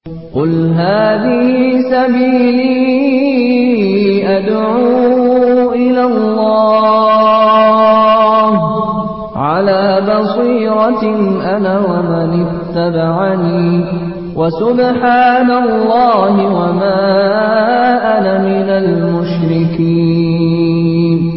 قل هذه سبيلي أدعو إلى الله على بصيرة أنا ومن اتبعني وسبحان الله وما أنا من المشركين.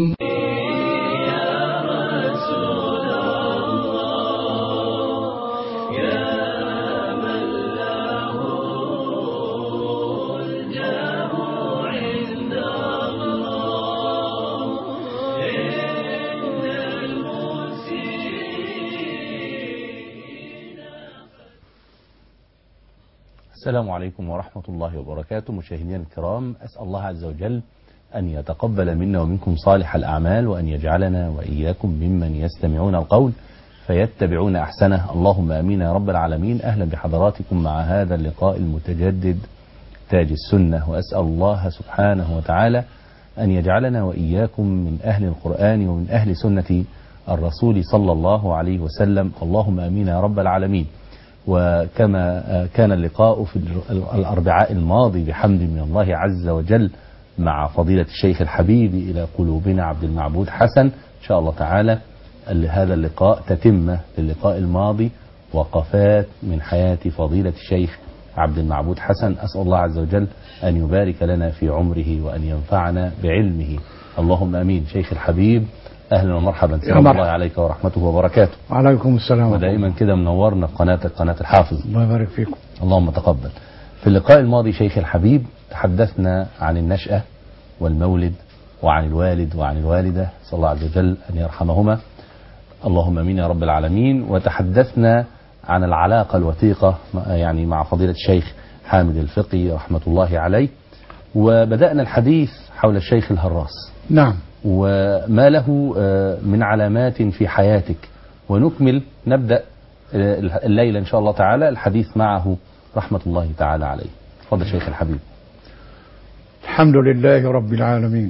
السلام عليكم ورحمة الله وبركاته. مشاهدينا الكرام، أسأل الله عز وجل أن يتقبل منا ومنكم صالح الأعمال، وأن يجعلنا وإياكم ممن يستمعون القول فيتبعون أحسنه. اللهم آمين يا رب العالمين. أهلا بحضراتكم مع هذا اللقاء المتجدد تاج السنة، وأسأل الله سبحانه وتعالى أن يجعلنا وإياكم من أهل القرآن ومن أهل سنة الرسول صلى الله عليه وسلم. اللهم آمين يا رب العالمين. وكما كان اللقاء في الأربعاء الماضي بحمد من الله عز وجل مع فضيلة الشيخ الحبيب إلى قلوبنا عبد المعبود حسن، إن شاء الله تعالى هذا اللقاء تتمة للقاء الماضي، وقفات من حياة فضيلة الشيخ عبد المعبود حسن. أسأل الله عز وجل أن يبارك لنا في عمره وأن ينفعنا بعلمه. اللهم أمين. شيخ الحبيب، أهلا ومرحبا. سلام الله عليك ورحمته وبركاته. وعليكم السلام. ودائما كده منورنا قناة الحافظ. الله يبارك فيكم. اللهم تقبل. في اللقاء الماضي شيخ الحبيب تحدثنا عن النشأة والمولد وعن الوالد وعن الوالدة، صلى الله عز وجل أن يرحمهما. اللهم امين يا رب العالمين. وتحدثنا عن العلاقة الوثيقة يعني مع فضيلة الشيخ حامد الفقي رحمة الله عليه، وبدأنا الحديث حول الشيخ الهراس. نعم. وما له من علامات في حياتك، ونكمل نبدأ الليلة إن شاء الله تعالى الحديث معه رحمة الله تعالى عليه. تفضل شيخ الحبيب. الحمد لله رب العالمين،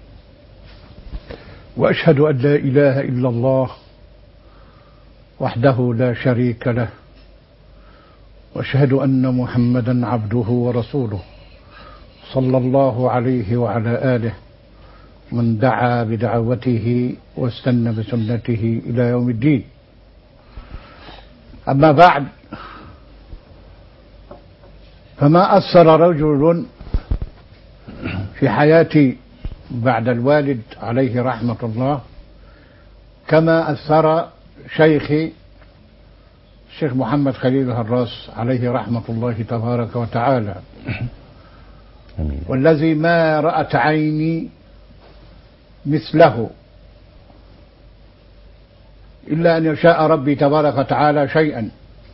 وأشهد أن لا إله إلا الله وحده لا شريك له، وأشهد أن محمدا عبده ورسوله صلى الله عليه وعلى آله من دعا بدعوته واستنى بسنته إلى يوم الدين. أما بعد، فما أثر رجل في حياتي بعد الوالد عليه رحمة الله كما أثر شيخي الشيخ محمد خليل الهراس عليه رحمة الله تبارك وتعالى، والذي ما رأت عيني مثله إلا أن يشاء ربي تبارك وتعالى شيئا.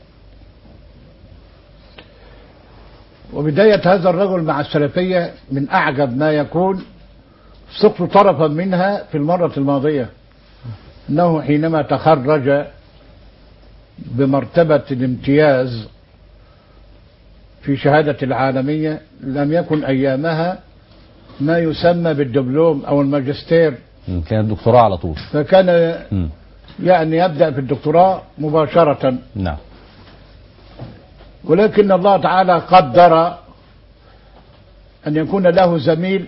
وبداية هذا الرجل مع السلفية من أعجب ما يكون، سقط طرفا منها في المرة الماضية، أنه حينما تخرج بمرتبة الامتياز في شهادة العالمية لم يكن أيامها ما يسمى بالدبلوم أو الماجستير، كان الدكتوراه على طول، فكان يعني يبدأ في الدكتوراه مباشرة. نعم. ولكن الله تعالى قدر أن يكون له زميل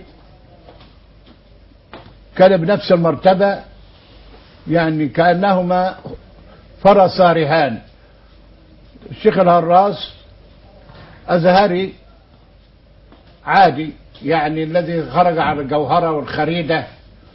كان بنفس المرتبة، يعني كأنهما فرسا رهان. الشيخ الهراس أزهري عادي، يعني الذي خرج على الجوهرة والخريدة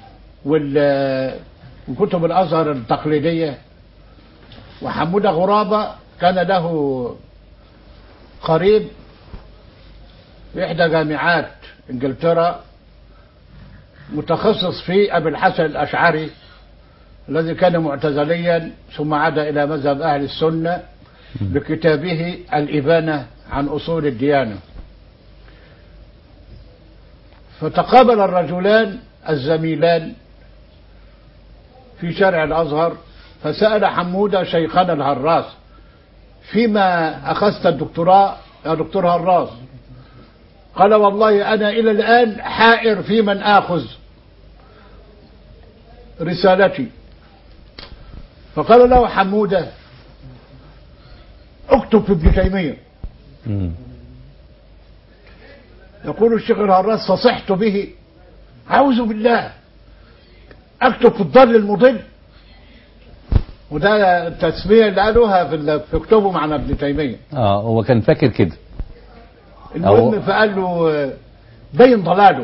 وكتب الأزهر التقليدية. وحمودة غرابة كان له قريب في إحدى جامعات إنجلترا متخصص في أبي الحسن الأشعري الذي كان معتزليا ثم عاد إلى مذهب أهل السنة بكتابه الإبانة عن أصول الديانة. فتقابل الرجلان الزميلان في شارع الأزهر، فسأل حمودة شيخنا الهراس: فيما أخذت الدكتوراه يا دكتور هراس؟ قال: والله أنا إلى الآن حائر في من آخذ رسالتي. فقال له حمودة: اكتب في ابن تيمية. يقول الشيخ الهراس فصحت به، أعوذ بالله، أكتب في الضال المضل. وده التسمية اللي قالوها في كتبه مع ابن تيمية. هو كان فاكر كده. المهم فقال له بين ضلاله.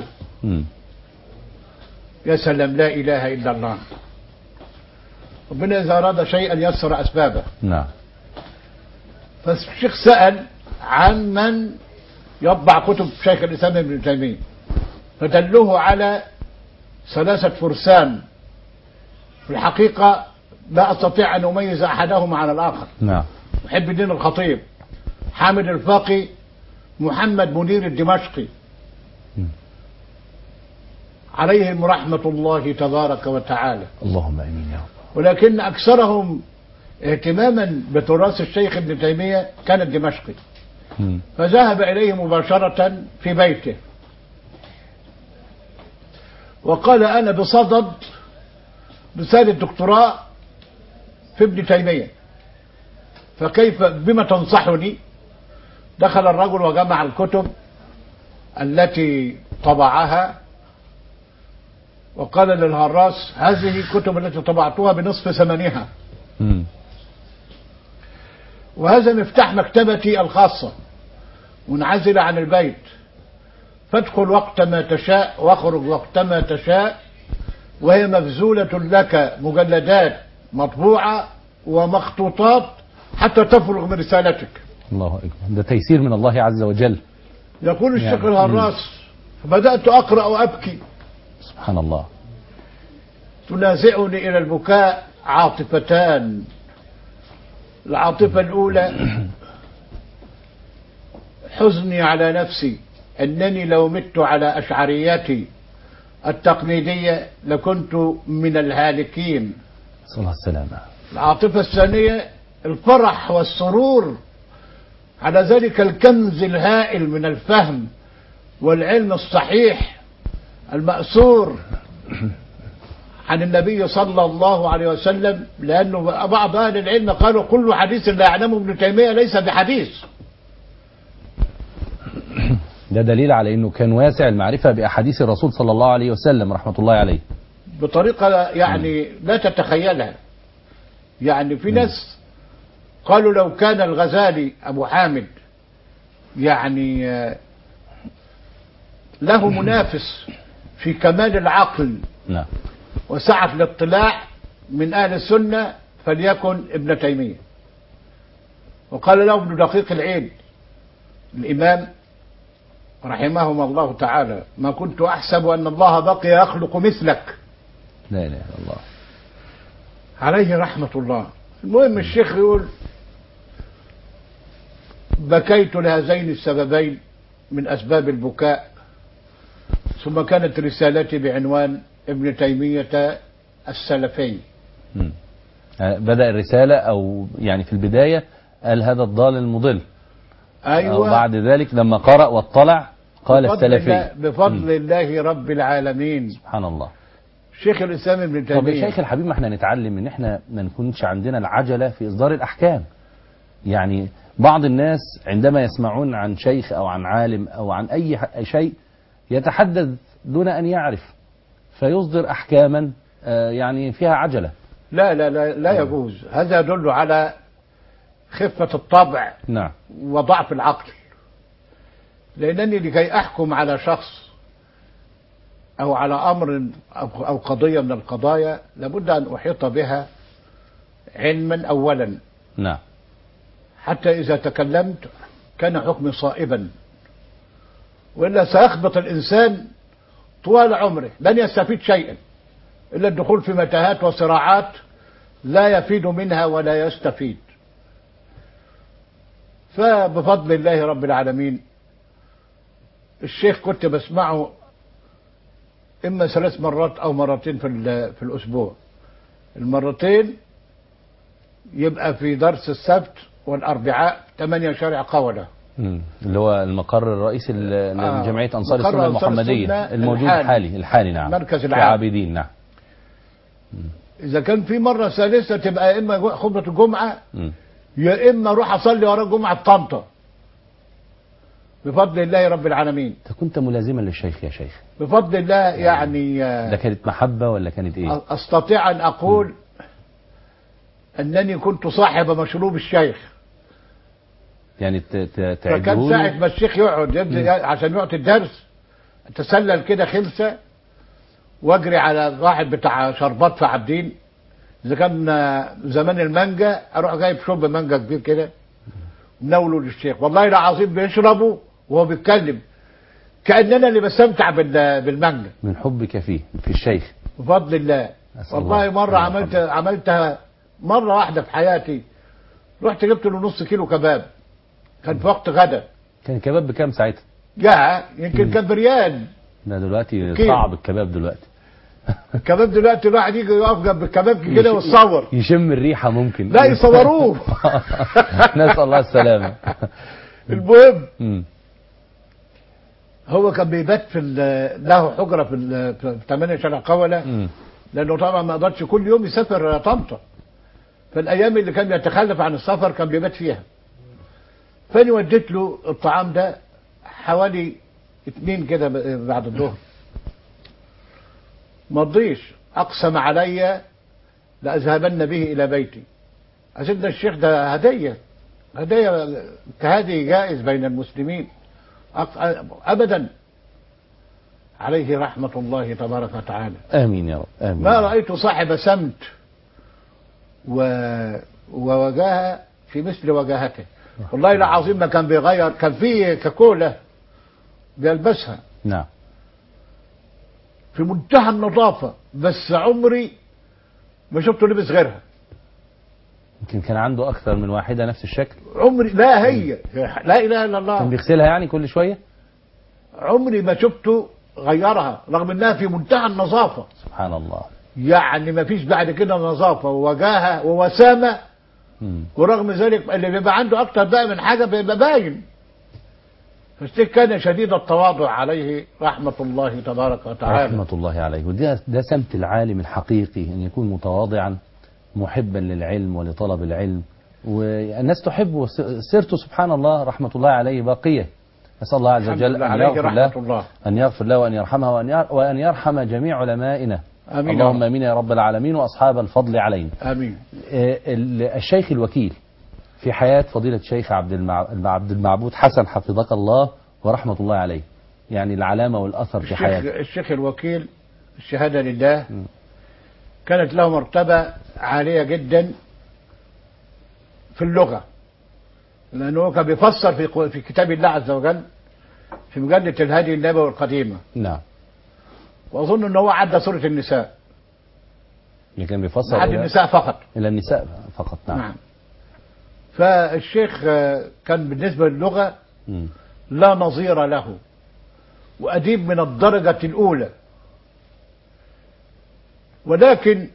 يا سلام، لا إله إلا الله. ربنا إذا أراد شيئا يسر أسبابه. نعم. فالشيخ سأل عن من يطبع كتب شيخ الإسلام ابن تيمية، فدلوه على 3 فرسان في الحقيقة لا أستطيع أن أميز أحدهما عن الآخر. نعم. محب الدين الخطيب، حامد الفاقي، محمد منير الدمشقي، عليهم رحمة الله تبارك وتعالى. اللهم امين يا رب. ولكن أكثرهم اهتماما بتراث الشيخ ابن تيمية كان الدمشقي. فذهب إليه مباشرة في بيته وقال أنا بصدد رسالة دكتوراه في ابن تيمية، فكيف بما تنصحني؟ دخل الرجل وجمع الكتب التي طبعها وقال للهراس هذه الكتب التي طبعتها بنصف ثمنها، وهذا مفتاح مكتبتي الخاصة منعزلة عن البيت، فادخل وقت ما تشاء واخرج وقت ما تشاء، وهي مبذولة لك مجلدات مطبوعة ومخطوطات حتى تفرغ من رسالتك. الله أكبر، ده تيسير من الله عز وجل. يقول الشيخ الهراس فبدأت أقرأ وأبكي. سبحان الله. تنازعني إلى البكاء عاطفتان. العاطفة الأولى حزني على نفسي أنني لو مت على أشعرياتي التقليدية لكنت من الهالكين. صلى الله عليه وسلم. العاطفة الثانية الفرح والسرور على ذلك الكنز الهائل من الفهم والعلم الصحيح المأثور عن النبي صلى الله عليه وسلم، لأنه بعض أهل العلم قالوا كل حديث لا يعلمه ابن تيمية ليس بحديث. ده دليل على أنه كان واسع المعرفة بأحاديث الرسول صلى الله عليه وسلم رحمة الله عليه بطريقة يعني لا تتخيلها. يعني في ناس قالوا لو كان الغزالي أبو حامد يعني له منافس في كمال العقل نعم وسعة الاطلاع من أهل السنة فليكن ابن تيمية. وقال له ابن دقيق العيد الإمام رحمهما الله تعالى ما كنت أحسب أن الله بقي يخلق مثلك. لا إله إلا الله عليه رحمة الله. المهم الشيخ يقول بكيت لهذين السببين من أسباب البكاء، ثم كانت رسالتي بعنوان ابن تيمية السلفي. بدأ الرسالة أو يعني في البداية قال هذا الضال المضل. أيوة. وبعد ذلك لما قرأ واطلع قال السلفي. بفضل الله رب العالمين. سبحان الله. شيخ الإسلام ابن تيمية. طب يا شيخ الحبيب، ما احنا نتعلم ان احنا ما نكونش عندنا العجلة في إصدار الأحكام. يعني بعض الناس عندما يسمعون عن شيخ أو عن عالم أو عن أي شيء يتحدث دون أن يعرف فيصدر أحكاما يعني فيها عجلة. لا لا لا لا يجوز. هذا يدل على خفة الطبع. نعم. وضعف العقل. لأنني لكي أحكم على شخص أو على أمر أو قضية من القضايا لابد أن أحيط بها علما أولا. نعم. حتى إذا تكلمت كان حكمي صائبا، وإلا سيخبط الإنسان طوال عمره لن يستفيد شيئا إلا الدخول في متاهات وصراعات لا يفيد منها ولا يستفيد. فبفضل الله رب العالمين الشيخ كنت بسمعه إما 3 مرات أو مرتين في الأسبوع. المرتين يبقى في درس السبت والأربعاء 8 شارع قولة، اللي هو المقر الرئيسي لجمعية أنصار السنة المحمدية الموجود الحالي. نعم. مركز العابدين. نعم. إذا كان في مرة ثالثة تبقى إما خطبة الجمعة يا إما أروح أصلي وراء الجمعة في طنطا. بفضل الله رب العالمين. انت كنت ملازما للشيخ يا شيخ؟ بفضل الله يعني ده كانت محبة ولا كانت ايه؟ استطيع ان اقول انني كنت صاحب مشروب الشيخ. يعني فكان تعدوا ساعة له؟ ما الشيخ يقعد عشان يعطي الدرس اتسلل كده خمسة واجري على واحد بتاع شربات في عابدين، اذا كان زمان المانجا اروح جايب شرب مانجا كبير كده مناوله للشيخ، والله العظيم بيشربه وهو بيتكلم كأننا اللي بستمتع بالمانجا من حبك فيه في الشيخ. بفضل الله. والله مرة عملتها مرة واحدة في حياتي، رحت جبت له نص كيلو كباب، كان في وقت غدا. كان الكباب بكام ساعتها؟ يمكن كان بريال. ده دلوقتي كيلو. صعب الكباب دلوقتي. الكباب دلوقتي الواحد يجي يقف جنب الكباب كده ويتصور. يشم الريحة ممكن. لا يصوروه. نسأل الله السلامة. المهم مم. هو كان بيبات له حجرة في 8 شارع قولة، لأنه طبعا ما قدرش كل يوم يسافر طنطا، فالأيام اللي كان يتخلف عن السفر كان بيبات فيها. فأنا وديت له الطعام ده حوالي 2 كده بعد الظهر، ما رضيش، أقسم علي لأذهبن به إلى بيتي. أسيدنا الشيخ ده هدية كهدي جائز بين المسلمين، أبدا. عليه رحمة الله تبارك وتعالى. آمين يا رب آمين. ما رأيت صاحب سمت ووجاهة في مثل وجاهته. والله العظيم ما كان بيغير، كان فيه كاكولا بيلبسها نعم في منتهى النظافة، بس عمري ما شفته لبس غيرها. يمكن كان عنده أكثر من واحدة نفس الشكل. عمري لا هي لا إله إلا الله. كان بيغسلها يعني كل شوية؟ عمري ما شفته غيرها، رغم انها في منتهى النظافة. سبحان الله. يعني ما فيش بعد كده نظافة ووجاهة ووسامة. ورغم ذلك اللي بيبقى عنده اكتر بقى من حاجة بيبقى باين. فالشيخ كان شديد التواضع عليه رحمة الله تبارك وتعالى. رحمة الله عليه. وده سمت العالم الحقيقي، أن يكون متواضعا محبا للعلم ولطلب العلم، والناس تحبه. سيرته سبحان الله رحمة الله عليه باقية. نسأل الله عز وجل أن يغفر له وأن يرحمه وأن يرحم جميع علمائنا. آمين. اللهم امين يا رب العالمين، واصحاب الفضل علينا. امين. الشيخ الوكيل في حياة فضيلة الشيخ عبد المعبود حسن حفظك الله ورحمة الله عليه، يعني العلامة والأثر في حياته. الشيخ الوكيل الشهادة لله كانت له مرتبة عالية جدا في اللغة، لأنه كان بيفسر في كتاب الله عز وجل في مجلة الهادي النبوي القديمة. نعم. وأظن أنه هو عدى سورة النساء. اللي كان بيفسر عدى النساء فقط. إلى النساء فقط. نعم. فالشيخ كان بالنسبة للغة لا نظير له، وأديب من الدرجة الأولى. ولكن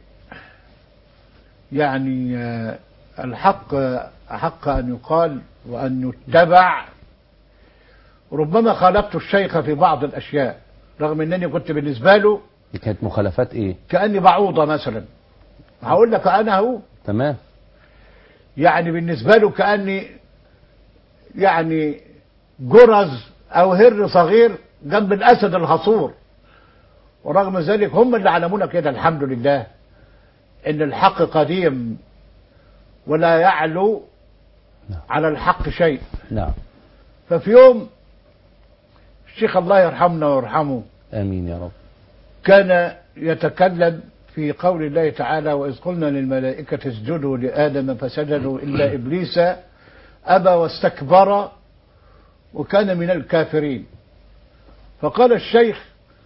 يعني الحق أحق أن يقال وأن يتبع. ربما خالفت الشيخ في بعض الأشياء، رغم أنني كنت بالنسبة له. كانت مخالفات إيه؟ كأني بعوضة مثلا. هقول لك أنا هو تمام. يعني بالنسبة له كأني يعني جرز أو هر صغير جنب الأسد الحصور. ورغم ذلك هم اللي علمونا كده الحمد لله إن الحق قديم ولا يعلو على الحق شيء. نعم. ففي يوم الشيخ الله يرحمنا ويرحمه آمين يا رب كان يتكلم في قول الله تعالى: وإذ قلنا للملائكة اسجدوا لآدم فسجدوا إلا إبليس أبى واستكبر وكان من الكافرين. فقال الشيخ: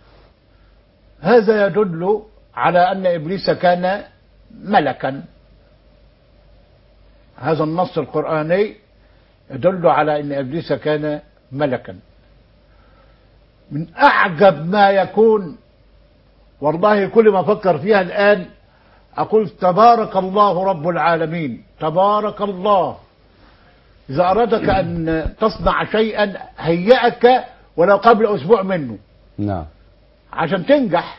هذا يدل على أن إبليس كان ملكا. هذا النص القرآني يدل على أن إبليس كان ملكا. من أعجب ما يكون، والله كل ما أفكر فيها الآن أقول تبارك الله رب العالمين. تبارك الله إذا أرادك أن تصنع شيئا هيئك ولو قبل أسبوع منه. نعم. عشان تنجح.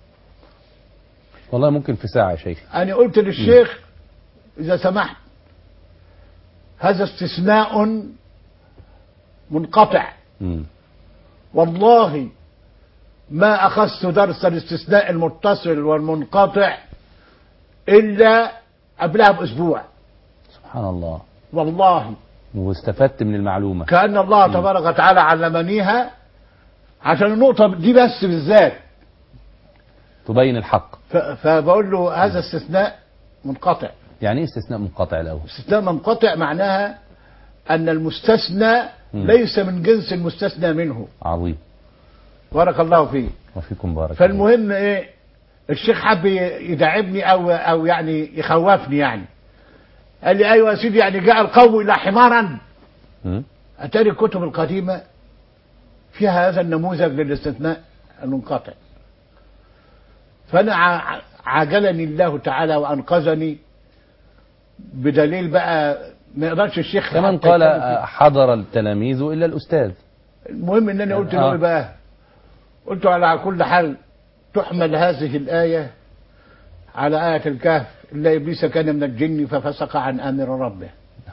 والله ممكن في ساعة يا شيخ. أنا قلت للشيخ إذا سمحت هذا استثناء منقطع والله ما أخذت درس الاستثناء المتصل والمنقطع إلا قبلها بأسبوع. سبحان الله. والله. واستفدت من المعلومة. كأن الله تبارك وتعالى علمنيها عشان النقطة دي بس بالذات تبين الحق. فبقول له هذا استثناء منقطع. يعني ايه استثناء منقطع الأول؟ استثناء منقطع معناها أن المستثنى ليس من جنس المستثنى منه. عظيم. بارك الله فيه. وفيكم بارك. فالمهم ايه، الشيخ حب يدعبني او يعني يخوفني يعني. قال لي ايوه يا سيدي، يعني جاء القوم الى حمارا. اتاري الكتب القديمه فيها هذا النموذج للاستثناء المنقطع. فانا عاجلني الله تعالى وانقذني بدليل بقى ما يقدرش الشيخ كمان قال حضر التلاميذ الا الاستاذ. المهم ان انا قلت له ايه بقى، قلت على كل حال تحمل هذه الآية على آية الكهف إلا إبليس كان من الجن ففسق عن أمر ربه.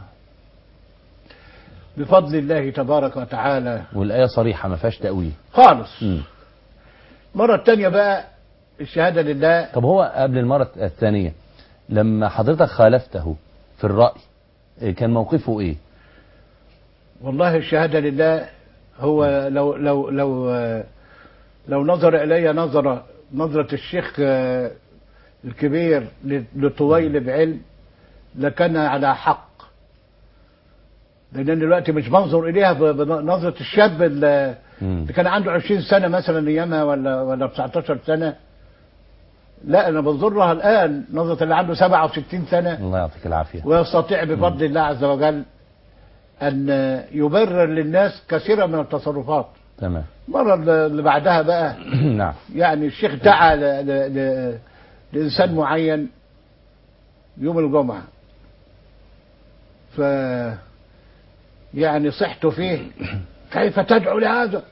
بفضل الله تبارك وتعالى. والآية صريحة ما فيهاش تأويل خالص. مرة الثانية بقى الشهادة لله. طب هو قبل المرة الثانية لما حضرتك خالفته في الرأي كان موقفه إيه؟ والله الشهادة لله هو لو نظر إلي نظرة الشيخ الكبير لطويل بعلم لكان على حق، لأن دلوقتي مش بنظر إليها بنظرة الشاب اللي كان عنده 20 سنة مثلا أيامها ولا 19 سنة. لا، أنا بنظرها الآن نظرة اللي عنده 67 سنة. الله يعطيك العافية. ويستطيع بفضل الله عز وجل أن يبرر للناس كثيرا من التصرفات. تمام. المرة اللي بعدها بقى نعم. يعني الشيخ دعا لإنسان معين يوم الجمعة، ف يعني صحت فيه كيف تدعو لهذا؟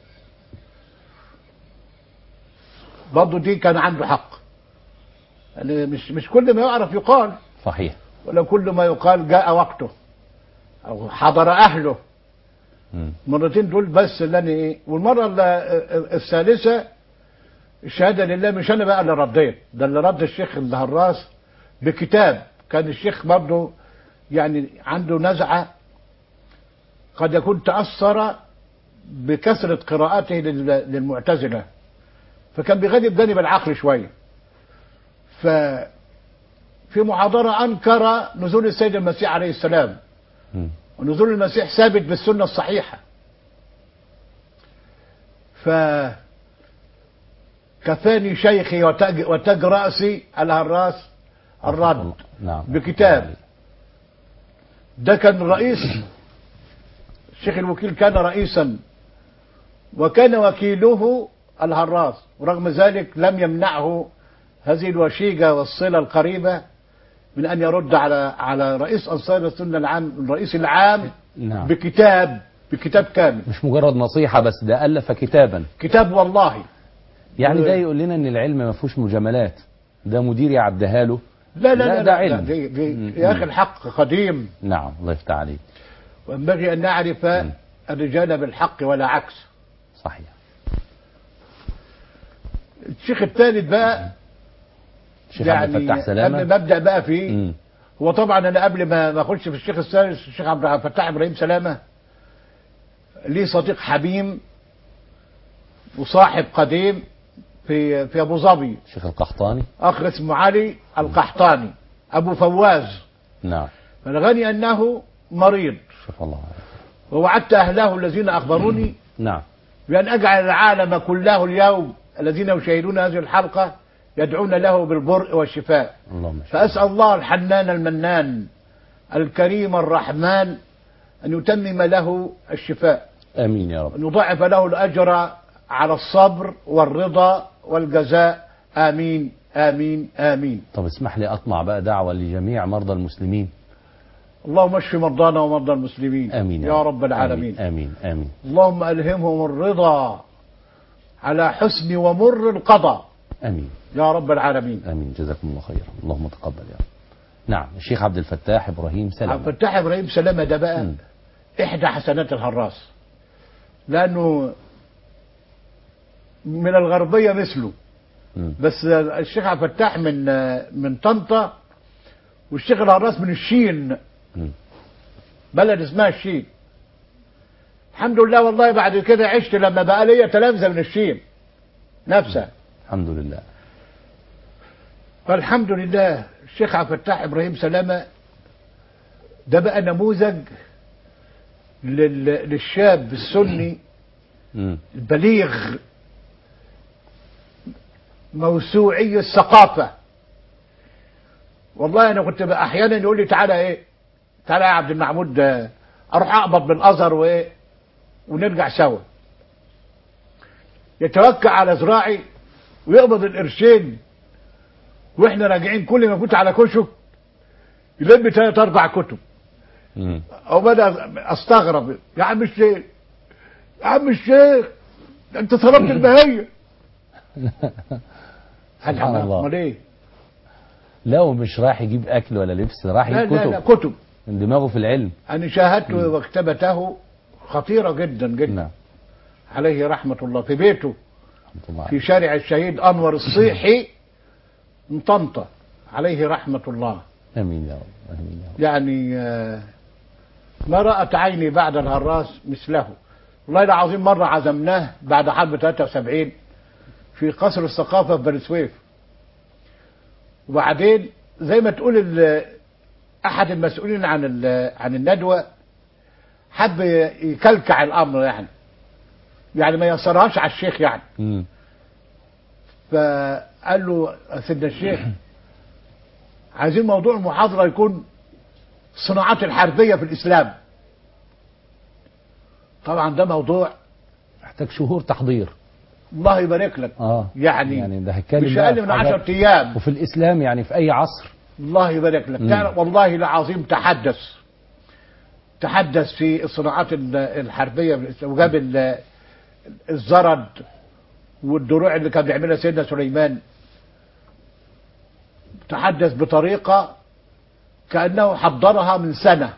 برضه دي كان عنده حق، يعني مش كل ما يعرف يقال. صحيح. ولا كل ما يقال جاء وقته أو حضر أهله. مرتين دول بس اللي انا ايه. والمره الثالثه الشهاده لله مش انا بقى اللي رديت، ده اللي رد الشيخ الهراس بكتاب. كان الشيخ برضه يعني عنده نزعه قد يكون تاثر بكثره قراءاته للمعتزله، فكان بيغلب جانب العقل شويه. ففي محاضره انكر نزول السيد المسيح عليه السلام، ونزول المسيح ثابت بالسنة الصحيحة. فكفاني شيخي وتاج رأسي الهراس الرد. نعم. بكتاب. ده كان رئيس الشيخ الوكيل، كان رئيسا وكان وكيله الهراس، ورغم ذلك لم يمنعه هذه الوشيجة والصلة القريبة من أن يرد على رئيس أنصار السنة العام، الرئيس العام. نعم. بكتاب كامل، مش مجرد نصيحة بس، ده ألف كتاب والله. يعني ده يقول لنا ان العلم ما فيهوش مجاملات، ده مدير يعديها له. لا ده علم. دي يا اخي الحق قديم. نعم، الله يفتح عليك. وينبغي ان نعرف الرجال بالحق ولا عكس. صحيح. الشيخ الثالث بقى الشيخ عبد الفتاح سلامة. قبل ما ابدا بقى فيه هو طبعا انا قبل ما اخش في الشيخ الثالث الشيخ عبد الفتاح ابراهيم سلامة ليه صديق حميم وصاحب قديم في ابو ظبي، الشيخ القحطاني، اخ اسمه علي القحطاني ابو فواز. نعم. بلغني انه مريض، شوف الله. ووعدت اهله الذين اخبروني نعم بان اجعل العالم كله اليوم الذين يشاهدون هذه الحلقه يدعون له بالبرء والشفاء. فاسال الله الحنان المنان الكريم الرحمن ان يتمم له الشفاء. امين يا رب. ان يضاعف له الاجر على الصبر والرضا والجزاء. آمين آمين آمين. طب اسمح لي أطمع بقى دعوة لجميع مرضى المسلمين. اللهم اشف مرضانا ومرضى المسلمين. آمين يا رب العالمين. آمين آمين. اللهم ألهمهم الرضا على حسن ومر القضاء. آمين يا رب العالمين. آمين. جزاكم الله خيرا. اللهم تقبل يا رب. نعم. الشيخ عبد الفتاح إبراهيم سلامة. عبد الفتاح إبراهيم سلامة ده بقى إحدى حسنات الهراس، لأنه من الغربية مثله. بس الشيخ عبد الفتاح من طنطا، والشيخ الهراس من الشين، بلد اسمها الشين. الحمد لله والله بعد كده عشت لما بقى ليا تلامذة من الشين نفسها. الحمد لله. فالحمد لله الشيخ عبد الفتاح إبراهيم سلامة ده بقى نموذج للشاب السني البليغ موسوعي الثقافة. والله أنا كنت بقى أحيانا يقول لي تعالى تعالى يا عبد المحمود أروح أقبض بالأزهر ونرجع سوا. يتوكل على ذراعي ويقبض القرشين، واحنا راجعين كل ما كنت على كشك يلم 3 4 كتب. او بدأ استغرب، يا عم الشيخ يا عم الشيخ انت صرفت البهية. سبحان الله. امال ايه؟ لا ومش رايح يجيب اكل ولا لبس، رايح يجيب كتب. لا كتب. من دماغه في العلم. انا شاهدت مكتبته خطيرة جدا جدا. نعم. عليه رحمة الله. في بيته الله في شارع الشهيد أنور الصيحي من طنطا، عليه رحمة الله. امين يا رب، امين يا رب. يعني ما رأت عيني بعد الهراس مثله. والله العظيم مرة عزمناه بعد حرب 73 في قصر الثقافة في بني سويف، وبعدين زي ما تقول أحد المسؤولين عن الندوة حب يكلكع الأمر، يعني ما يسرهاش على الشيخ يعني. فقال له سيدنا الشيخ عايزين موضوع المحاضرة يكون الصناعات الحربية في الإسلام. طبعا ده موضوع محتاج شهور تحضير. الله يبارك لك. يعني ده هيتكلم مش أقل من 10 أيام. وفي الإسلام يعني في أي عصر. الله يبارك لك. تعرف والله العظيم تحدث في الصناعات الحربية في الإسلام، وجاب الزرد والدروع اللي كان بيعملها سيدنا سليمان. تحدث بطريقة كأنه حضرها من سنة،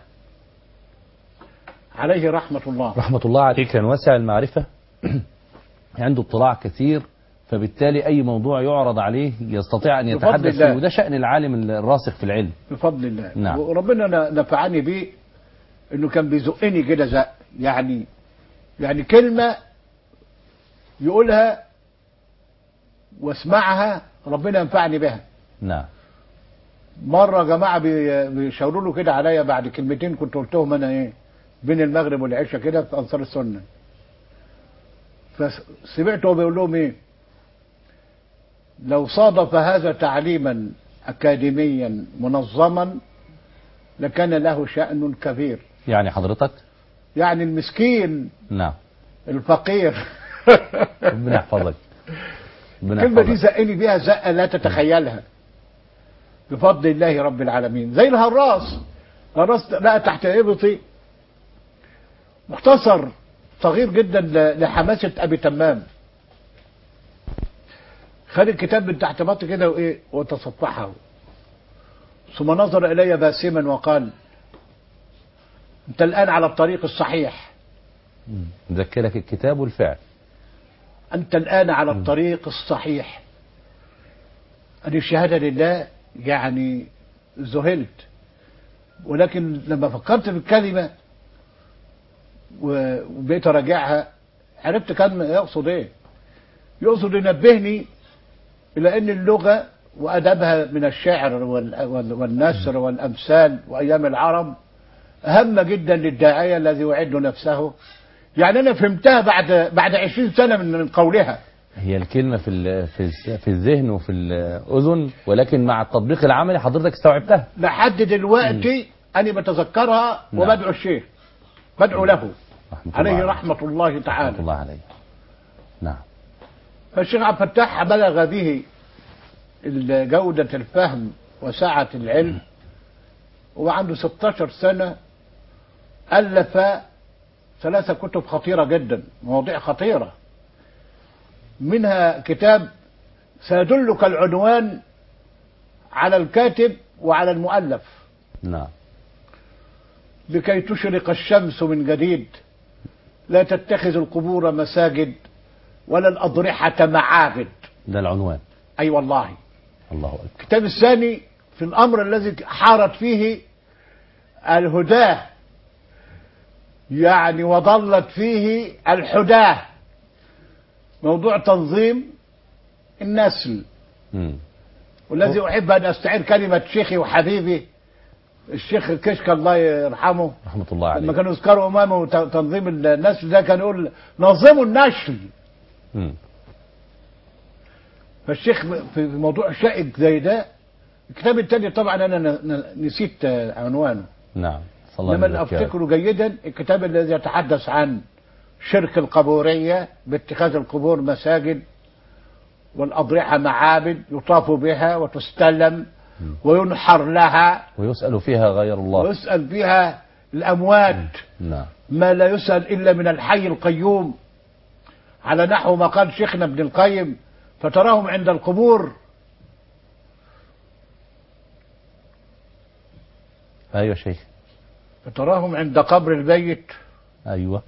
عليه رحمة الله. رحمة الله عليه. كان واسع المعرفة عنده اطلاع كثير، فبالتالي أي موضوع يعرض عليه يستطيع أن يتحدث فيه، وده شأن العالم الراسخ في العلم بفضل الله. نعم. وربنا نفعني بيه إنه كان بيزقني كده زق، يعني كلمة يقولها واسمعها ربنا ينفعني بها. نعم. مرة جماعة بيشاوروا له كده عليا بعد كلمتين كنت قلتهم أنا بين المغرب والعشاء كده في أنصار السنة، فسمعته بيقول لهم لو صادف هذا تعليما أكاديميا منظما لكان له شأن كبير. يعني حضرتك يعني المسكين. نعم. الفقير. ربنا يحفظك. الكلمة دي زقني بيها زقة لا تتخيلها بفضل الله رب العالمين. زي الهراس لقى تحت إبطي مختصر صغير جدا لحماسة أبي تمام. خد الكتاب من تحت بطي كده وتصفحه، ثم نظر إلي باسما وقال أنت الآن على الطريق الصحيح. ذكرك الكتاب والفعل. أنت الآن على الطريق الصحيح. أنا الشهادة لله يعني ذهلت، ولكن لما فكرت في الكلمة وبقيت أراجعها عرفت كان يقصد إيه. يقصد ينبهني إلى أن اللغة وأدبها من الشعر والنثر والأمثال وأيام العرب هامة جدا للداعية الذي يعد نفسه. يعني أنا فهمتها بعد 20 سنة من قولها. هي الكلمة في الذهن وفي الأذن، ولكن مع التطبيق العملي حضرتك استوعبتها. لحد دلوقتي أنا بتذكرها. نعم. وبدعو الشيخ، بدعو له عليه رحمة الله تعالى. رحمة الله عليه. نعم. فالشيخ عبد الفتاح بلغ به جودة الفهم وسعة العلم، وعنده 16 سنة ألف 3 كتب خطيرة جدا، مواضيع خطيرة. منها كتاب سيدلك العنوان على الكاتب وعلى المؤلف. نعم. لكي تشرق الشمس من جديد لا تتخذ القبور مساجد ولا الأضرحة معابد. ده العنوان. أي والله. الله أكبر. الكتاب الثاني في الأمر الذي حارت فيه الهداة، يعني وضلت فيه الحداة، موضوع تنظيم النسل. والذي أحب أن أستعير كلمة شيخي وحبيبي الشيخ كشك الله يرحمه رحمة الله عليه، لما كانوا يذكروا أمامه تنظيم النسل ده كان يقول نظموا النسل. فالشيخ في موضوع شائك زي ده، الكتاب التاني طبعا أنا نسيت عنوانه. نعم. لما أفتكره جيدا الكتاب الذي يتحدث عن شرك القبورية باتخاذ القبور مساجد والأضرحة معابد يطاف بها وتستلم وينحر لها ويسأل فيها غير الله، ويسأل فيها الأموات. نعم. ما لا يسأل إلا من الحي القيوم، على نحو ما قال شيخنا ابن القيم فتراهم عند القبور. أيوة شيخ. فتراهم عند قبر البيت أيوة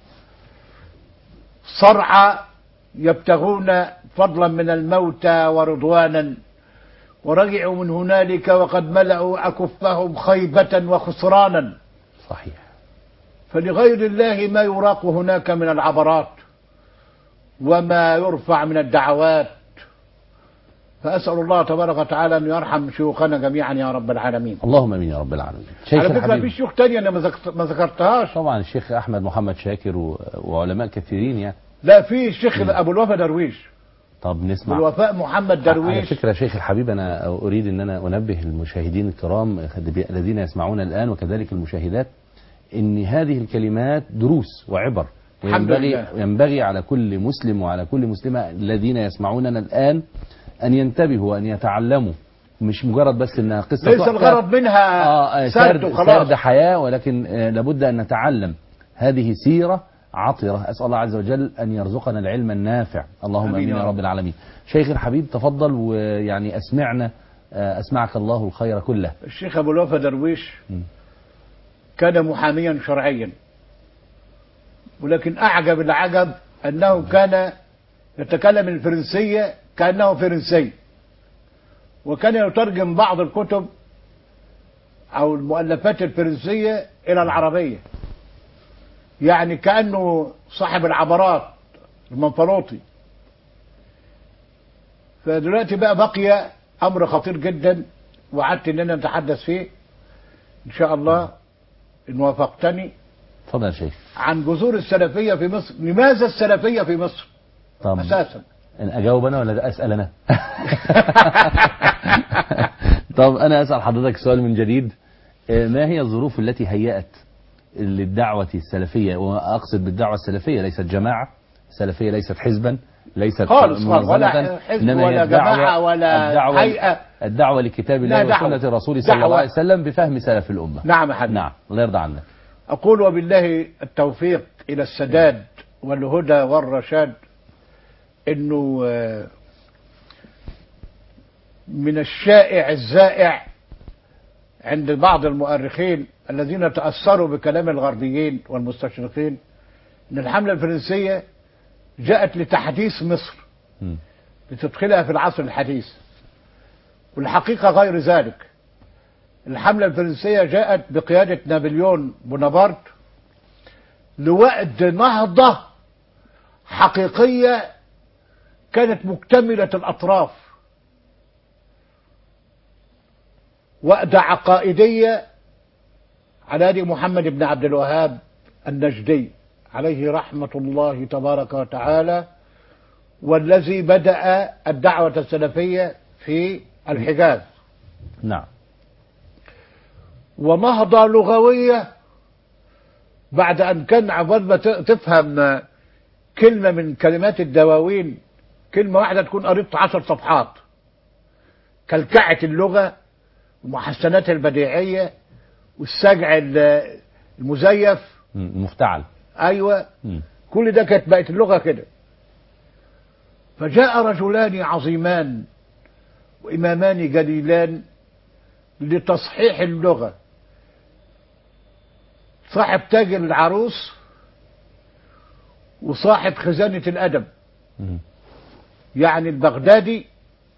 صرعى يبتغون فضلا من الموتى ورضوانا، ورجعوا من هنالك وقد ملأوا أكفهم خيبة وخسرانا. صحيح. فلغير الله ما يراق هناك من العبرات وما يرفع من الدعوات. فأسأل الله تبارك وتعالى أن يرحم شيوخنا جميعا يا رب العالمين. اللهم امين يا رب العالمين. على فكرة في شيوخ تانية أنا ما ذكرتهاش. طبعا الشيخ أحمد محمد شاكر وعلماء كثيرين يعني. لا، في الشيخ أبو الوفا درويش. طب نسمع. الوفاء محمد درويش. على فكرة شيخ الحبيب، أنا أريد أن أنا أنبه المشاهدين الكرام الذين يسمعون الآن وكذلك المشاهدات أن هذه الكلمات دروس وعبر، وينبغي على كل مسلم وعلى كل مسلمة الذين يسمعوننا الآن أن ينتبهوا وأن يتعلموا، مش مجرد بس أنها قصة ليس الغرض منها سرد حياة، ولكن لابد أن نتعلم. هذه سيرة عطرة. أسأل الله عز وجل أن يرزقنا العلم النافع. اللهم آمين يا رب العالمين. شيخ الحبيب تفضل، ويعني أسمعك الله الخير كله. الشيخ أبو الوفا درويش كان محاميا شرعيا، ولكن أعجب العجب أنه كان يتكلم الفرنسية كأنه فرنسي، وكان يترجم بعض الكتب أو المؤلفات الفرنسية إلى العربية، يعني كأنه صاحب العبرات المنفلوطي. فدلوقتي بقي أمر خطير جدا وعدت أننا نتحدث فيه إن شاء الله إن وافقتني. تفضل يا شيخ. عن جذور السلفية في مصر. لماذا السلفية في مصر أساسا؟ إن أجاوب أنا ولا أسأل أنا؟ طب أنا أسأل حضرتك سؤال من جديد. ما هي الظروف التي هيأت للدعوة السلفية؟ وأقصد بالدعوة السلفية ليست جماعة، السلفية ليست حزبا، ليست خالص ولا حزب ولا جماعة ولا هيئة. الدعوة لكتاب الله وسنة الرسول صلى الله عليه وسلم بفهم سلف الأمة. نعم يا حبيبي. نعم، الله يرضى عنك. أقول وبالله التوفيق إلى السداد والهدى والرشاد، إنه من الشائع الزائع عند بعض المؤرخين الذين تأثروا بكلام الغربيين والمستشرقين أن الحملة الفرنسية جاءت لتحديث مصر، لتدخلها في العصر الحديث. والحقيقة غير ذلك. الحملة الفرنسية جاءت بقيادة نابليون بونابرت لوقت نهضة حقيقية كانت مكتملة الأطراف، وقت عقائدية على يد محمد بن عبد الوهاب النجدي عليه رحمة الله تبارك وتعالى، والذي بدأ الدعوة السلفية في الحجاز. نعم. ونهضة لغوية بعد أن كان عبال ما تفهم كلمة من كلمات الدواوين، كلمة واحدة تكون قريت 10 صفحات. كلكعة اللغة ومحسناتها البديعية والسجع المزيف المفتعل. أيوة. كل ده كانت بقت اللغة كده. فجاء رجلان عظيمان وإمامان جليلان لتصحيح اللغة، صاحب تاج العروس وصاحب خزانة الأدب، مم. يعني البغدادي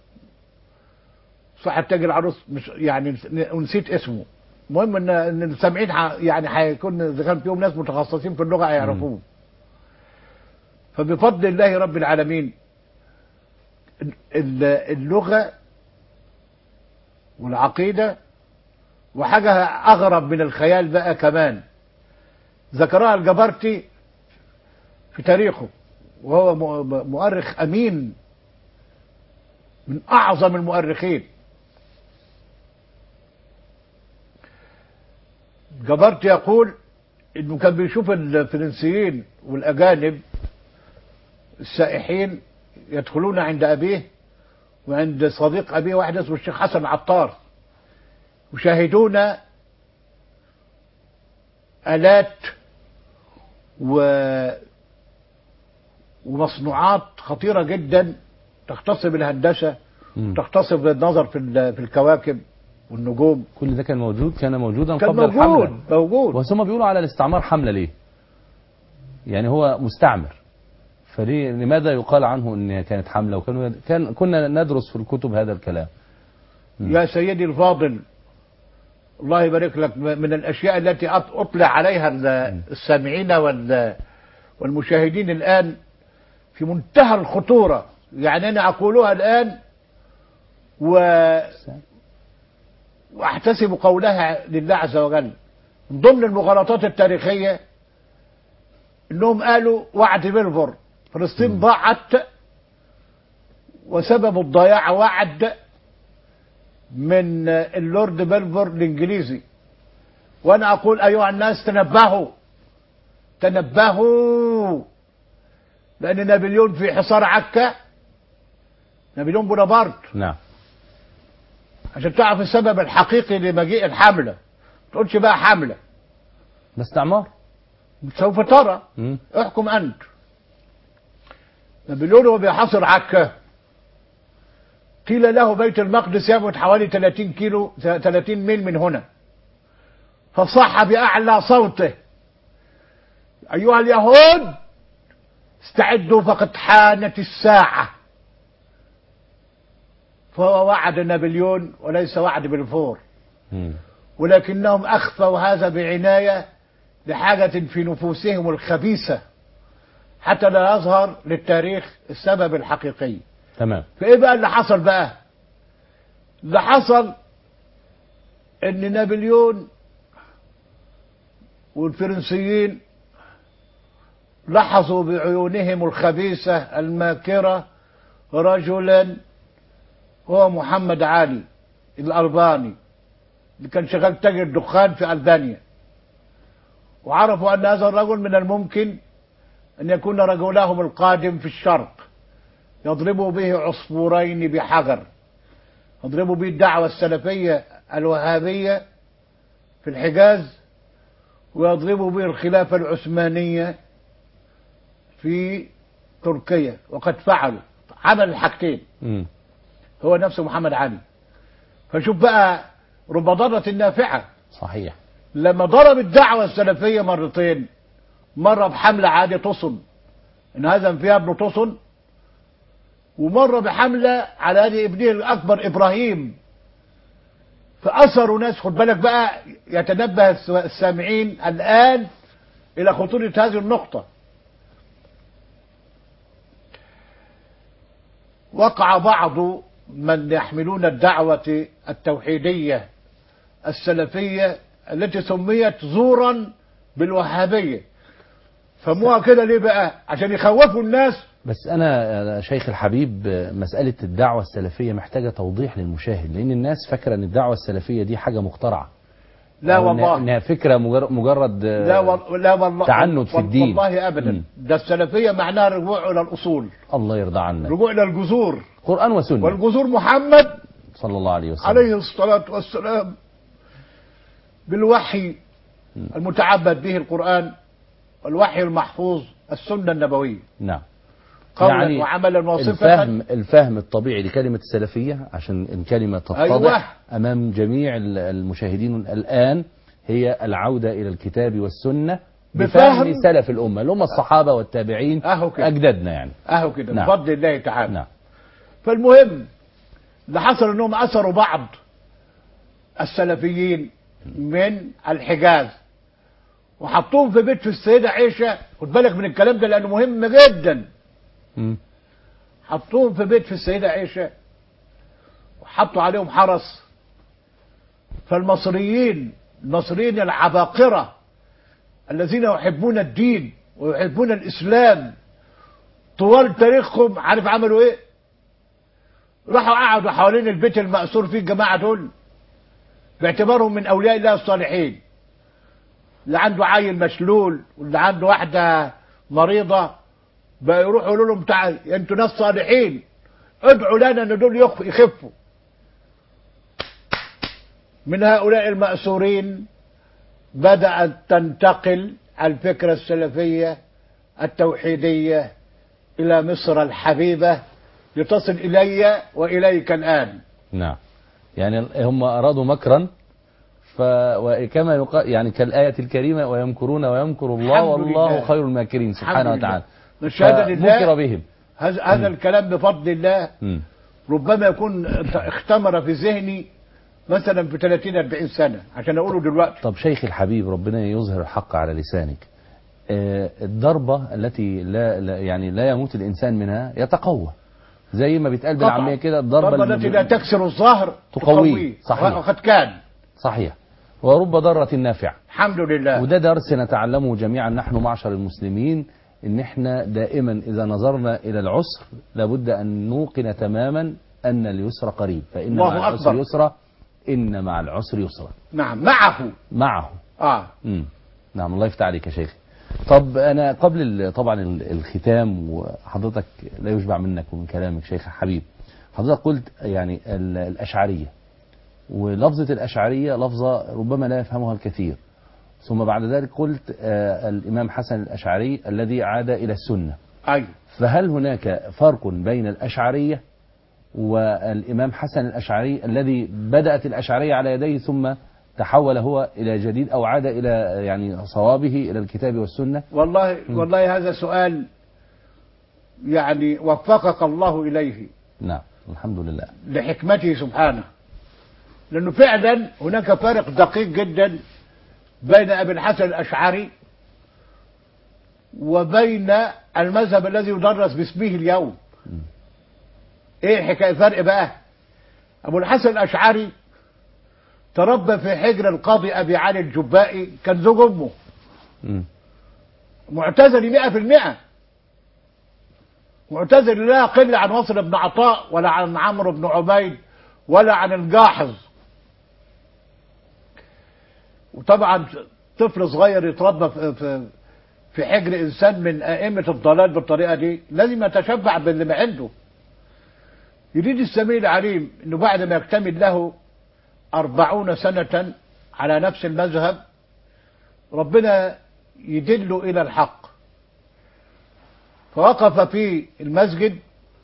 صاحب تاج العروس، مش يعني نسيت اسمه. المهم ان السامعين يعني هيكون اذا كان فيهم ناس متخصصين في اللغه هيعرفوه. فبفضل الله رب العالمين اللغه والعقيده، وحاجه اغرب من الخيال بقى كمان ذكرها الجبرتي في تاريخه، وهو مؤرخ امين من اعظم المؤرخين. جبرت يقول انه كان بيشوف الفرنسيين والاجانب السائحين يدخلون عند ابيه وعند صديق ابيه واحد اسمه الشيخ حسن عطار، يشاهدون آلات ومصنوعات خطيرة جدا تختص بالهندسة، تختص بالنظر في الكواكب والنجوم. كل ده كان موجود، كان موجودا كان قبل الحملة. موجود. وثم بيقولوا على الاستعمار حملة ليه؟ يعني هو مستعمر، فليه لماذا يقال عنه ان كانت حملة؟ كنا ندرس في الكتب هذا الكلام. يا سيدي الفاضل الله يبارك لك، من الاشياء التي اطلع عليها السامعين والمشاهدين الان في منتهى الخطورة، يعني انا اقولها الان واحتسب قولها لله عز وجل. من ضمن المغالطات التاريخية انهم قالوا وعد بلفور فلسطين ضاعت، وسبب الضياع وعد من اللورد بلفور الانجليزي. وانا اقول ايها الناس تنبهوا، لان نابليون في حصار عكا، نابليون بونابرت، نعم، عشان تعرف السبب الحقيقي لمجيء الحملة. ما تقولش بقى حملة، ده استعمار. سوف ترى. احكم انت. نابليون وهو بيحاصر عكا قيل له بيت المقدس يبعد حوالي 30 كيلو 30 ميل من هنا، فصاح بأعلى صوته أيها اليهود استعدوا فقد حانت الساعة. فهو وعد نابليون وليس وعد بلفور، ولكنهم أخفوا هذا بعناية لحاجة في نفوسهم الخبيثة حتى لا يظهر للتاريخ السبب الحقيقي. تمام. فإيه بقى اللي حصل بقى؟ اللي حصل إن نابليون والفرنسيين لاحظوا بعيونهم الخبيثة الماكرة رجلا هو محمد علي الألباني اللي كان شغال تاجر دخان في ألبانيا، وعرفوا أن هذا الرجل من الممكن أن يكون رجلهم القادم في الشرق يضربوا به عصفورين بحجر، يضربوا به الدعوة السلفية الوهابية في الحجاز، ويضربوا به الخلافة العثمانية في تركيا، وقد فعلوا. عمل الحاجتين هو نفسه محمد علي. فشوف بقى رب ضارة نافعة. صحيح. لما ضرب الدعوة السلفية مرتين، مرة بحملة عادي تصن انهزم فيها ابن تصن، ومرة بحملة على يد ابنه الأكبر إبراهيم. فأثروا ناس، خد بالك بقى، يتنبه السامعين الآن إلى خطورة هذه النقطة. وقع بعض من يحملون الدعوة التوحيدية السلفية التي سميت زورا بالوهابية، فموها كده ليه بقى؟ عشان يخوفوا الناس. بس أنا شيخ الحبيب، مسألة الدعوة السلفية محتاجة توضيح للمشاهد، لأن الناس فاكرة أن الدعوة السلفية دي حاجة مخترعة. لا والله، إنها فكرة مجرد لا والله تعنت في الدين. والله أبدا. ده السلفية معناها رجوع إلى الأصول، الله يرضى عنك، رجوع إلى الجذور، قرآن وسنة، والجذور محمد صلى الله عليه وسلم عليه الصلاة والسلام بالوحي المتعبد به القرآن، والوحي المحفوظ السنة النبوية. نعم. قولا يعني وعملا وصفة. الفهم الطبيعي لكلمة السلفية عشان الكلمة تتضح أيوة. أمام جميع المشاهدين الآن هي العودة إلى الكتاب والسنة بفهم سلف الأمة اللي هم الصحابة والتابعين أجدادنا يعني. أهو كده نعم. بفضل الله تعالى. نعم. فالمهم اللي حصل انهم اثروا بعض السلفيين من الحجاز وحطوهم في بيت في السيدة عائشة. خد بالك من الكلام ده لأنه مهم جدا. حطوهم في بيت في السيدة عائشة وحطوا عليهم حرس. فالمصريين العباقرة الذين يحبون الدين ويحبون الإسلام طوال تاريخهم عارف عملوا ايه؟ راحوا قعدوا حوالين البيت المأسور فيه الجماعة دول باعتبارهم من أولياء الله الصالحين. اللي عنده عيل مشلول واللي عنده واحدة مريضة بقى يروحوا يقولوا لهم تعال انتوا ناس صالحين ادعوا لنا ان دول يخفوا. من هؤلاء المأسورين بدأت تنتقل الفكرة السلفية التوحيدية إلى مصر الحبيبة لتصل إلي وإليك الآن. نعم. يعني هم أرادوا مكرا وكما يقال يعني كالآية الكريمة ويمكرون ويمكر الله والله خير الماكرين سبحانه وتعالى. مكر بهم. هذا الكلام بفضل الله ربما يكون اختمر في ذهني مثلا في 30-40 سنة عشان أقوله دلوقتي. طب شيخ الحبيب ربنا يظهر الحق على لسانك. الضربة التي لا يموت الإنسان منها يتقوى زي ما بيتقال بالعامية كده. الضربة التي لا تكسر الظهر تقويه. صحيح. وقد كان صحيح. ورب ضرة نافعة. الحمد لله. وده درس نتعلمه جميعا نحن معشر المسلمين ان احنا دائما اذا نظرنا الى العسر لابد ان نوقن تماما ان اليسر قريب فان مع العسر يسرا ان مع العسر يسرا. نعم معه. نعم الله يفتح عليك يا شيخ. طب انا قبل طبعا الختام وحضرتك لا يشبع منك ومن كلامك شيخ حبيب. حضرتك قلت يعني الاشعرية ولفظة الأشعرية لفظة ربما لا يفهمها الكثير. ثم بعد ذلك قلت الإمام حسن الأشعري الذي عاد إلى السنة. أيوة. فهل هناك فرق بين الأشعرية والإمام حسن الأشعري الذي بدأت الأشعرية على يديه ثم تحول هو إلى جديد أو عاد إلى يعني صوابه إلى الكتاب والسنة؟ والله هذا سؤال يعني وفقك الله إليه. نعم الحمد لله. لحكمته سبحانه. لأنه فعلا هناك فارق دقيق جدا بين أبي الحسن الأشعري وبين المذهب الذي يدرس باسمه اليوم. ايه الحكاية الفرق بقى؟ أبو الحسن الأشعري تربى في حجر القاضي أبي علي الجبائي كان زوج أمه. معتزلي 100%. معتزلي لا يقل عن وصل بن عطاء ولا عن عمرو بن عبيد ولا عن الجاحظ. وطبعا طفل صغير يتربى في حجر انسان من ائمه الضلال بالطريقه دي لازم يتشبع باللي ما عنده. يريد السميع العليم انه بعد ما يكتمل له 40 سنه على نفس المذهب ربنا يدله الى الحق. فوقف في المسجد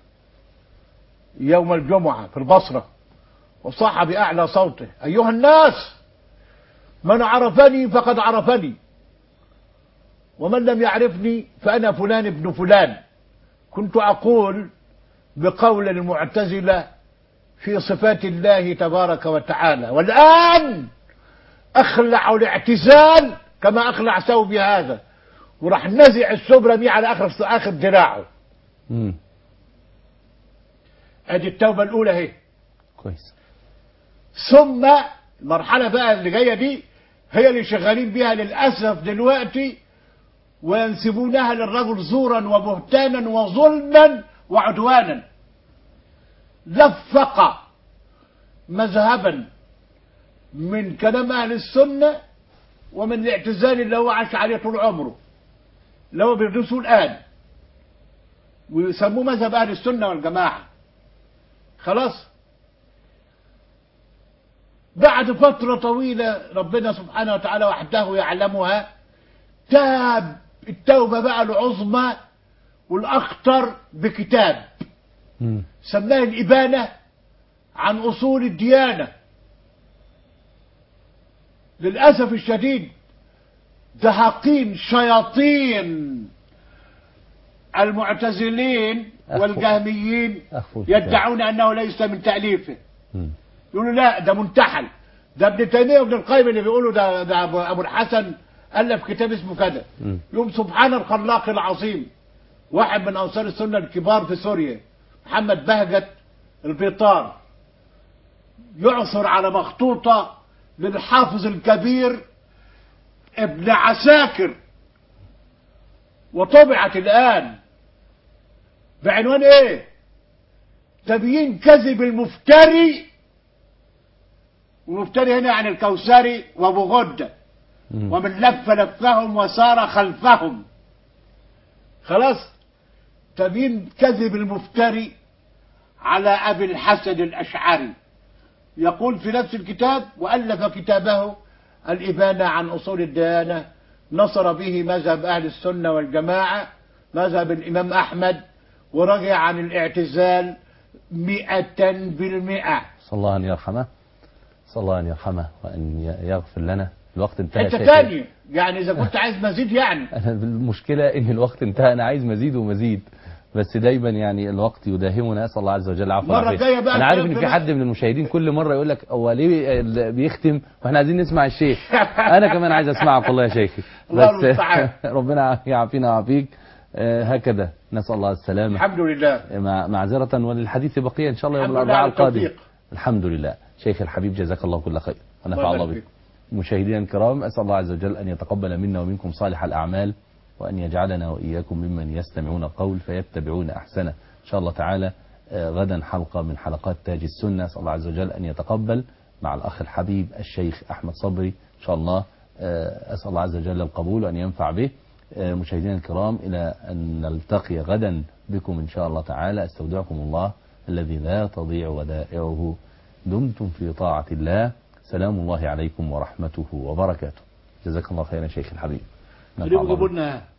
يوم الجمعه في البصره وصاح باعلى صوته: ايها الناس من عرفني فقد عرفني ومن لم يعرفني فأنا فلان ابن فلان. كنت أقول بقول المعتزلة في صفات الله تبارك وتعالى والآن أخلع الاعتزال كما أخلع ثوبي هذا وراح نزع السبرمي على آخر ذراعه. ادي التوبة الأولى اهي. كويس. ثم المرحلة بقى اللي جاية دي هي اللي شغالين بيها للأسف دلوقتي وينسبونها للرجل زورا وبهتانا وظلما وعدوانا. لفق مذهبا من كلام أهل السنة ومن الاعتزال اللي هو عاش عليه طول عمره اللي هو بيدرسوه الآن ويسموه مذهب أهل السنة والجماعة. خلاص بعد فترة طويلة ربنا سبحانه وتعالى وحده يعلمها تاب التوبة بقى العظمى والأخطر بكتاب سماه الإبانة عن أصول الديانة. للأسف الشديد دهاقين شياطين المعتزلين والجهميين يدعون أنه ليس من تأليفه. يقولوا لا ده منتحل، ده ابن تيمية وابن القيم اللي بيقولوا ده أبو الحسن ألف كتاب اسمه كذا. يوم سبحان الخلاق العظيم، واحد من أنصار السنة الكبار في سوريا محمد بهجت البيطار يعثر على مخطوطة للحافظ الكبير ابن عساكر، وطبعت الآن بعنوان ايه؟ تبيين كذب المفتري. والمفتري هنا يعني الكوثري وابو غدة، ومن لف لفهم وسار خلفهم. خلاص، تبيين كذب المفتري على ابي الحسن الاشعري. يقول في نفس الكتاب: وألف كتابه الإبانة عن أصول الديانة، نصر به مذهب أهل السنة والجماعة، مذهب الإمام أحمد، ورجع عن الاعتزال 100%. صلى الله أن يرحمه، صلى الله أن يرحمه وأن يغفر لنا. الوقت انتهى. حتة تانية يعني إذا كنت عايز مزيد يعني. أنا المشكلة إن الوقت انتهى، أنا عايز مزيد ومزيد، بس دايما يعني الوقت يداهمنا. اسال الله عز وجل العفو والعافيه. انا عارف ان في حد من المشاهدين كل مره يقول لك هو ليه بيختم واحنا عايزين نسمع الشيخ. انا كمان عايز اسمعك والله يا شيخي، بس ربنا يعافينا ويعافيك. هكذا نسال الله السلامه. الحمد لله. معذره، وللحديث بقيه ان شاء الله يوم الاربعاء القادم. الحمد لله. شيخ الحبيب جزاك الله كل خير ونفع الله بك. مشاهدينا الكرام، اسال الله عز وجل ان يتقبل منا ومنكم صالح الاعمال، وأن يجعلنا وإياكم ممن يستمعون القول فيتبعون أحسنه. إن شاء الله تعالى غدا حلقة من حلقات تاج السنة. أسأل الله عز وجل أن يتقبل مع الأخ الحبيب الشيخ أحمد صبري إن شاء الله. أسأل الله عز وجل القبول وأن ينفع به. مشاهدينا الكرام، إلى أن نلتقي غدا بكم إن شاء الله تعالى، أستودعكم الله الذي لا تضيع ودائعه. دمتم في طاعة الله. سلام الله عليكم ورحمته وبركاته. جزاك الله خيرا شيخ الحبيب. قبولنا